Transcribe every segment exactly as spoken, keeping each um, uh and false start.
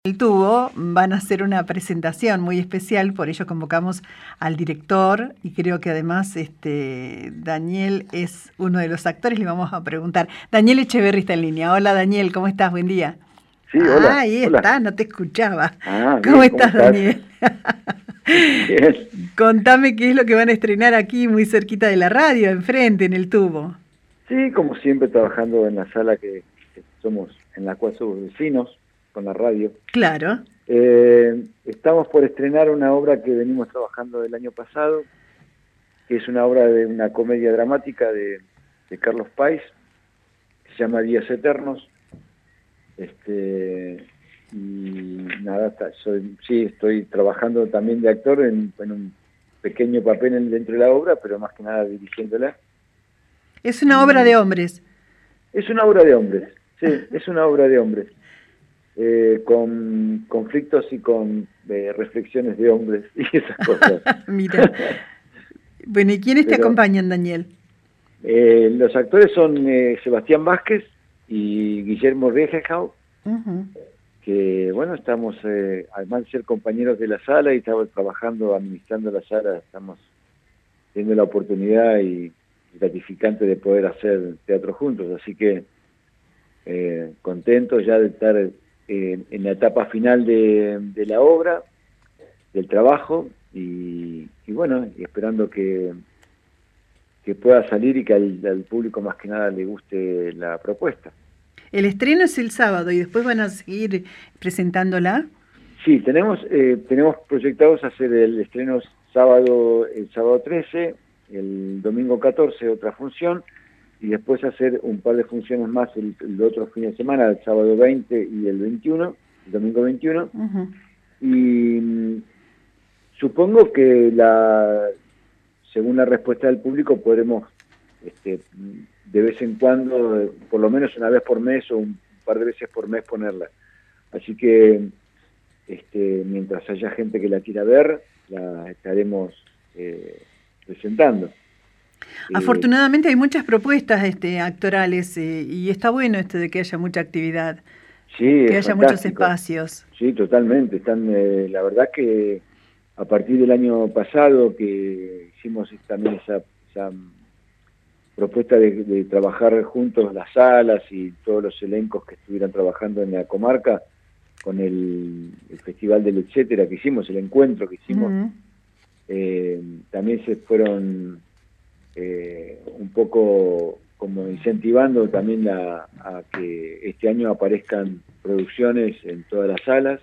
El tubo van a hacer una presentación muy especial, por ello convocamos al director y creo que además este Daniel es uno de los actores, le vamos a preguntar. Daniel Echeverri está en línea. Hola Daniel, ¿cómo estás? Buen día. Sí, Ah, hola. ahí Hola. está, no te escuchaba. Ah, ¿Cómo bien, estás, ¿cómo estás? Daniel? Bien. Contame qué es lo que van a estrenar aquí muy cerquita de la radio, enfrente, en el tubo. Sí, como siempre, trabajando en la sala que, que somos, en la cual somos vecinos, con la radio. Claro. Eh, estamos por estrenar una obra que venimos trabajando el año pasado, que es una obra de una comedia dramática de, de Carlos País, que se llama Días Eternos. Este, y nada, está, soy, sí, estoy trabajando también de actor en, en un pequeño papel en, dentro de la obra, pero más que nada dirigiéndola. Es una obra Y de hombres. es una obra de hombres, sí, es una obra de hombres, eh, con conflictos y con eh, reflexiones de hombres y esas cosas. Mira. Bueno, ¿y quiénes te Pero acompañan, Daniel? eh, los actores son eh, Sebastián Vázquez y Guillermo Riefenstahl, Uh-huh. que bueno, estamos, eh, además de ser compañeros de la sala y estamos trabajando, administrando la sala, estamos teniendo la oportunidad y gratificante de poder hacer teatro juntos, así que eh, contentos ya de estar eh, en la etapa final de, de la obra, del trabajo, y, y bueno, y esperando que, que pueda salir y que al, al público más que nada le guste la propuesta. El estreno es el sábado y después van a seguir presentándola. Sí, tenemos eh, tenemos proyectados hacer el estreno sábado el sábado trece, el domingo catorce otra función, y después hacer un par de funciones más el, el otro fin de semana, el sábado veinte y el veintiuno, el domingo veintiuno. Uh-huh. Y mm, supongo que la según la respuesta del público podremos este, de vez en cuando, por lo menos una vez por mes o un par de veces por mes ponerla. Así que este, mientras haya gente que la quiera ver, la estaremos eh, presentando. Eh, Afortunadamente hay muchas propuestas este, actorales eh, y está bueno esto de que haya mucha actividad, sí, que es haya muchos fantástico. espacios. Sí, totalmente. Están, eh, la verdad que a partir del año pasado que hicimos también esa, esa propuesta de, de trabajar juntos las salas y todos los elencos que estuvieran trabajando en la comarca, con el, el Festival del Etcétera que hicimos, el encuentro que hicimos, Uh-huh. eh, también se fueron eh, un poco como incentivando también la, a que este año aparezcan producciones en todas las salas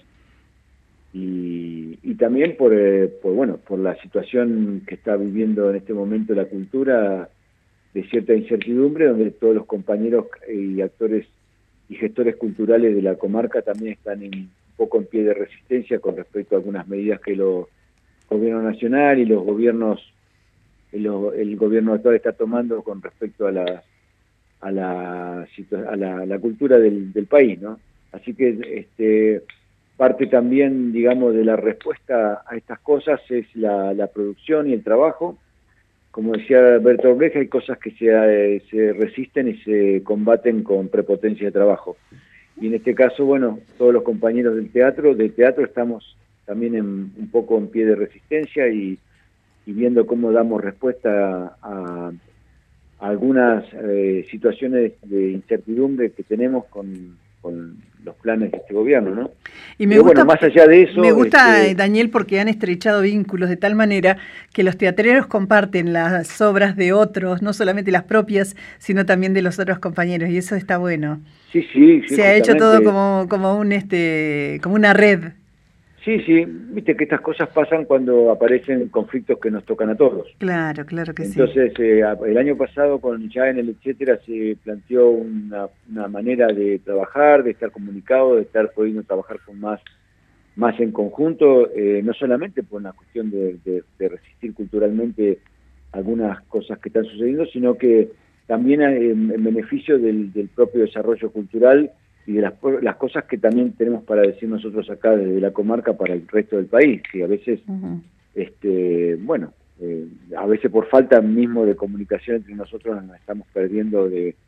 y, y también por, eh, por, bueno, por la situación que está viviendo en este momento la cultura de cierta incertidumbre, donde todos los compañeros y actores y gestores culturales de la comarca también están en, un poco en pie de resistencia con respecto a algunas medidas que los gobierno nacional y los gobiernos, el, el gobierno actual está tomando con respecto a la a la, a la, a la cultura del, del país, ¿no? Así que este, parte también, digamos, de la respuesta a estas cosas es la, la producción y el trabajo. Como decía Bertolt Brecht, hay cosas que se, eh, se resisten y se combaten con prepotencia de trabajo. Y en este caso, bueno, todos los compañeros del teatro, del teatro estamos también en, un poco en pie de resistencia y, y viendo cómo damos respuesta a, a algunas eh, situaciones de incertidumbre que tenemos con, con los planes de este gobierno, ¿no? Y me Pero gusta, bueno, más allá de eso... me gusta Este, Daniel, porque han estrechado vínculos de tal manera que los teatreros comparten las obras de otros, no solamente las propias, sino también de los otros compañeros, y eso está bueno. sí, sí, sí, Se ha hecho todo justamente... como, como un este, como una red. Sí, sí, viste que estas cosas pasan cuando aparecen conflictos que nos tocan a todos. Claro, claro que sí. Entonces, eh, el año pasado con ya en el etcétera se planteó una, una manera de trabajar, de estar comunicado, de estar pudiendo trabajar con más, más en conjunto, eh, no solamente por una cuestión de, de, de resistir culturalmente algunas cosas que están sucediendo, sino que también en, en beneficio del, del propio desarrollo cultural y de las, las cosas que también tenemos para decir nosotros acá desde la comarca para el resto del país, que a veces, uh-huh. este, bueno, eh, a veces por falta mismo de comunicación entre nosotros nos estamos perdiendo de,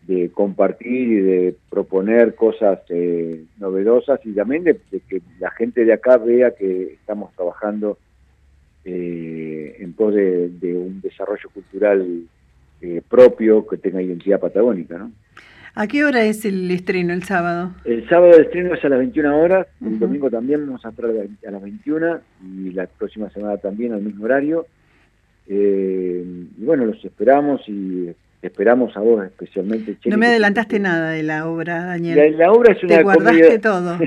de compartir y de proponer cosas eh, novedosas y también de, de que la gente de acá vea que estamos trabajando eh, en pos de, de un desarrollo cultural eh, propio que tenga identidad patagónica, ¿no? ¿A qué hora es el estreno el sábado? El sábado el estreno es a las veintiuna horas, el Uh-huh. domingo también vamos a estar a las veintiuna y la próxima semana también al mismo horario. Eh, y bueno, los esperamos y esperamos a vos especialmente, Cheli. No me adelantaste nada de la obra, Daniel. La, la obra es una Te guardaste comedia... todo.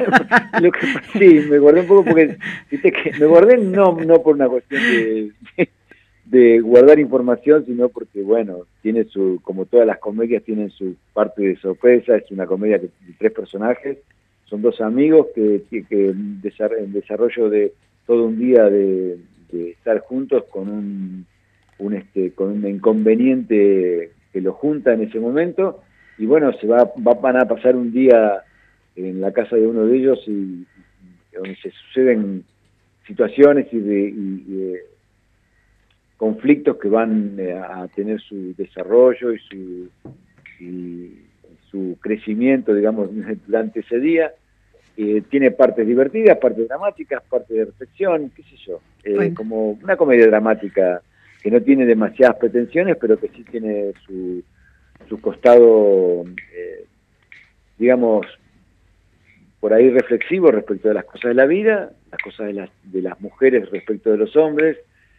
Lo que, sí, me guardé un poco porque, viste que me guardé no, no por una cuestión de, de, de guardar información, sino porque, bueno, tiene su, como todas las comedias, tienen su parte de sorpresa. Es una comedia que de tres personajes, son dos amigos que, que, que en desarrollo de todo un día de, de estar juntos con un, un este con un inconveniente que los junta en ese momento, y bueno, se va, va van a pasar un día en la casa de uno de ellos y, y donde se suceden situaciones y de, y, y de conflictos que van a tener su desarrollo y su y su crecimiento, digamos, durante ese día. Eh, tiene partes divertidas, partes dramáticas, partes de reflexión, qué sé yo, eh, bueno. Como una comedia dramática que no tiene demasiadas pretensiones, pero que sí tiene su, su costado, eh, digamos, por ahí reflexivo respecto de las cosas de la vida, las cosas de las, de las mujeres respecto de los hombres,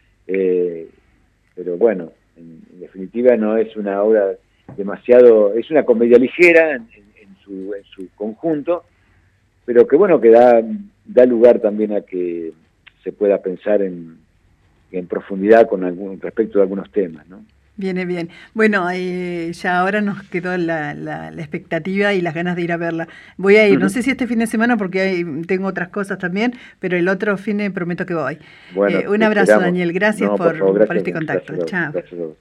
eh, pero bueno, en, en definitiva no es una obra demasiado, es una comedia ligera en, en, en, su, en su conjunto, pero que bueno, que da, da lugar también a que se pueda pensar en, en profundidad con algún, respecto de algunos temas, ¿no? Viene bien. Bueno, eh, ya ahora nos quedó la, la, la expectativa y las ganas de ir a verla. Voy a ir, uh-huh. No sé si este fin de semana porque hay, tengo otras cosas también, pero el otro fin de prometo que voy. Bueno, eh, un abrazo, esperamos. Daniel. Gracias, no, por, por, favor, gracias por este contacto. Gracias, Chao. Gracias a vos.